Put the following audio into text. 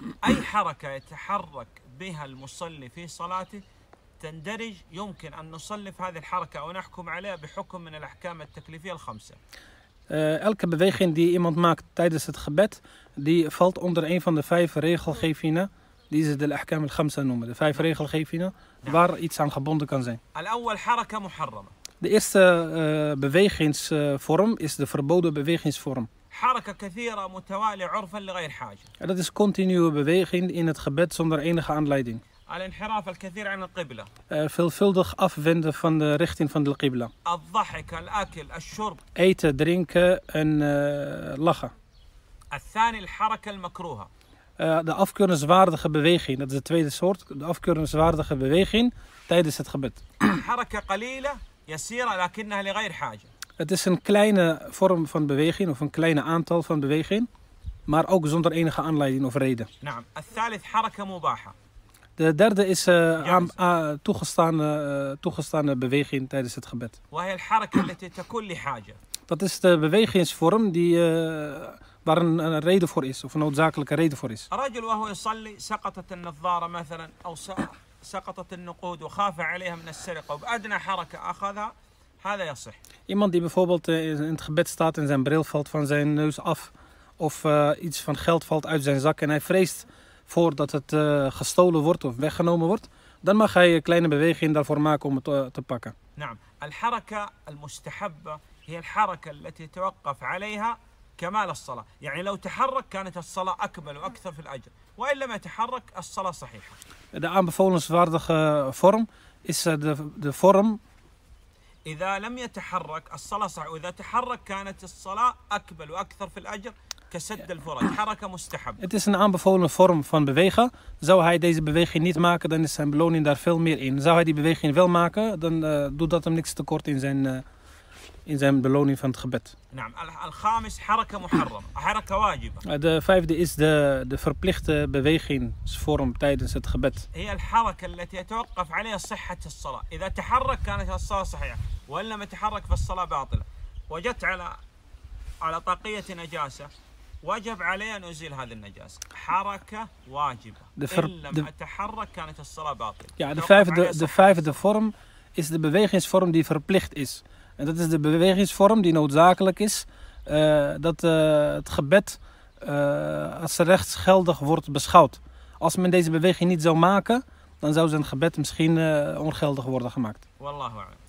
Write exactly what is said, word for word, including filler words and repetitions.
أي حركة يتحرك بها المصلي في صلاته تندرج يمكن أن نصنف هذه الحركة أو نحكم عليها بحكم من الأحكام التكليفية الخمسة. Uh, elke beweging die iemand maakt tijdens het gebed, die valt onder een van de vijf regelgevingen die ze de ahkam al-khamsa noemen. De vijf regelgevingen waar iets aan gebonden kan zijn. الأول حركة محرمة. De eerste uh, bewegingsvorm is de verboden bewegingsvorm. حركة كثيرة متوالية عرفا لغير حاجة. En dat is continue beweging in het gebed zonder enige aanleiding. الانحراف الكثير عن القبلة. Uh, veelvuldig afwenden van de richting van de qibla. الضحك الأكل الشرب. Eten, drinken en uh, lachen. الثاني الحركة المكروهة. Uh, de afkeurenswaardige beweging, dat is de tweede soort. De afkeurenswaardige beweging tijdens het gebed. حركة قليلة يسيرة لكنها لغير حاجة. Het is een kleine vorm van beweging of een kleine aantal van beweging, maar ook zonder enige aanleiding of reden. نعم. الثالث حركة مباحة. De derde is uh, aan, uh, toegestane, uh, toegestane beweging tijdens het gebed. وهي الحركة التي تكون لحاجة. Dat is de bewegingsvorm die, uh, waar een, een reden voor is, of een noodzakelijke reden voor is. رجل وهو يصلي سقطت النظارة مثلا أو سقطت النقود وخاف عليها من السرقة وبأدنى حركة أخذها هذا يصح. Iemand die bijvoorbeeld uh, in het gebed staat en zijn bril valt van zijn neus af, of uh, iets van geld valt uit zijn zak en hij vreest voordat het uh, gestolen wordt of weggenomen wordt, dan mag hij een kleine beweging daarvoor maken om het uh, te pakken. نعم. الحركة المستحبة هي الحركة التي توقف عليها كمال الصلاة. يعني لو تحرك كانت الصلاة أكمل وأكثر في الأجر. وإن لم يتحرك الصلاة صحيحة. De aanbevolenswaardige vorm is uh, de, de vorm. إذا لم يتحرك الصلاة صحيحة. وإذا تحرك كانت الصلاة أكمل وأكثر في الأجر. كسد الفرج. حركة مستحب. Het is een aanbevolen vorm van bewegen. Zou hij deze beweging niet maken, dan is zijn beloning daar veel meer in. Zou hij die beweging wel maken, dan uh, doet dat hem niks tekort in zijn, uh, in zijn beloning van het gebed. نعم. الخامس حركة محرمة. حركة واجبة. De vijfde is de, de verplichte bewegingsvorm tijdens het gebed. هي الحركة التي يتوقف عليها صحة الصلاة. إذا تحرك كانت الصلاة صحيحة. وإن لم يتحرك فالصلاة باطلة. وجدت على على طاقية نجاسة. وجب علي أن أزيل هذه النجاسة. حركة واجبة. إن لم أتحرك كانت الصلاة باطلة. Ja, de vijfde, de vijfde vorm is de bewegingsvorm die verplicht is. En dat is de bewegingsvorm die noodzakelijk is. Uh, dat uh, het gebed uh, als rechtsgeldig wordt beschouwd. Als men deze beweging niet zou maken, dan zou zijn gebed misschien uh, ongeldig worden gemaakt. Wallahu a'lam.